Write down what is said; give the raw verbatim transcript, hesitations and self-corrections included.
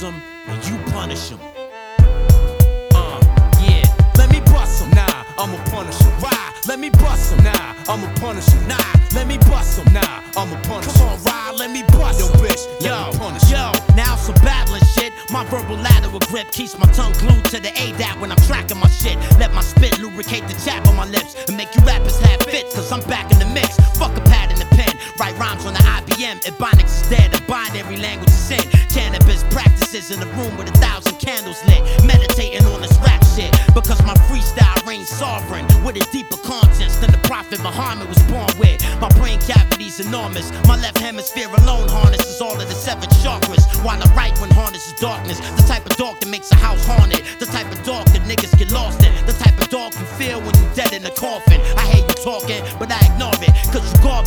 bust 'em and you punish 'em. Uh, yeah. Let me bust 'em. Nah, I'ma punish 'em. Ride. Let me bust 'em. Nah, I'ma punish 'em. Nah, let me bust 'em. Nah, I'ma punish 'em. Come on, ride. Let me bust 'em. Yo, bitch, let yo, me punish 'em. Yo, now some battling shit. My verbal lateral grip keeps my tongue glued to the A D A T when I'm tracking my shit. Let my spit lubricate the chap on my lips and make you rappers have fits, cause I'm back in the mix. Fuck a pad and a pen. Write rhymes on the I B M. Ebonics is dead. A binary language is sin. Cannabis practices in a room with a thousand candles lit. Meditating on this rap shit because my freestyle reigns sovereign with a deeper conscience than the Prophet Muhammad was born with. My brain cavity's enormous. My left hemisphere alone harnesses all of the seven chakras, while the right one harnesses darkness. The type of dog that makes a house haunted. The type of dog that niggas get lost in. The type of dog you feel when you dead in a coffin. I hear you talking, but I ignore it, cause you garbage.